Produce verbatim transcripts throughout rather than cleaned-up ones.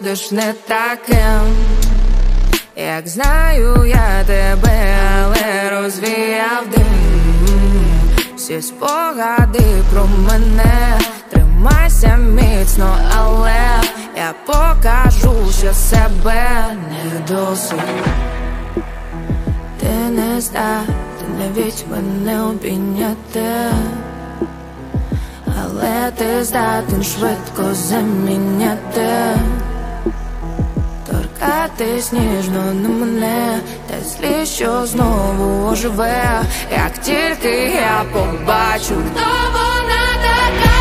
будеш не таким, як знаю я тебе, але розвіяв дим. Всі спогади про мене, тримайся міцно, але я покажу, що себе не досить. Ти не здатен навіть мене обійняти, але ти здатен швидко заміняти. Торкатись ніжно на мене, та злі, що знову оживе, як тільки я побачу, хто вона така.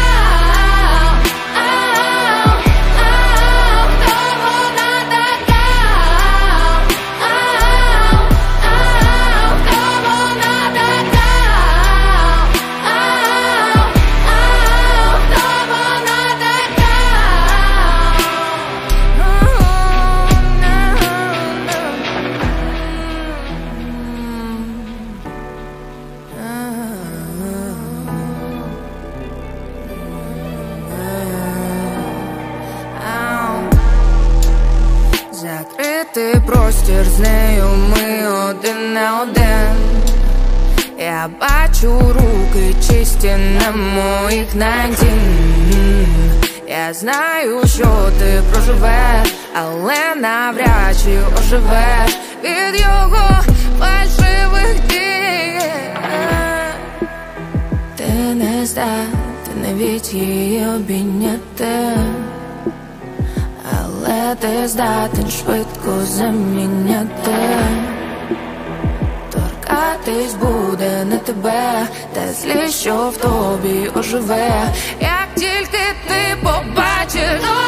Закритий простір, з нею ми один на один. Я бачу руки чисті на моїх найдін. Я знаю, що ти проживеш, але навряд чи оживеш від його фальшивих дій. Ти не здатен навіть її обійняти, але ти здатен швидко заміняти. Торкатись буде не тебе, те злі, що в тобі оживе, як тільки ти побачиш.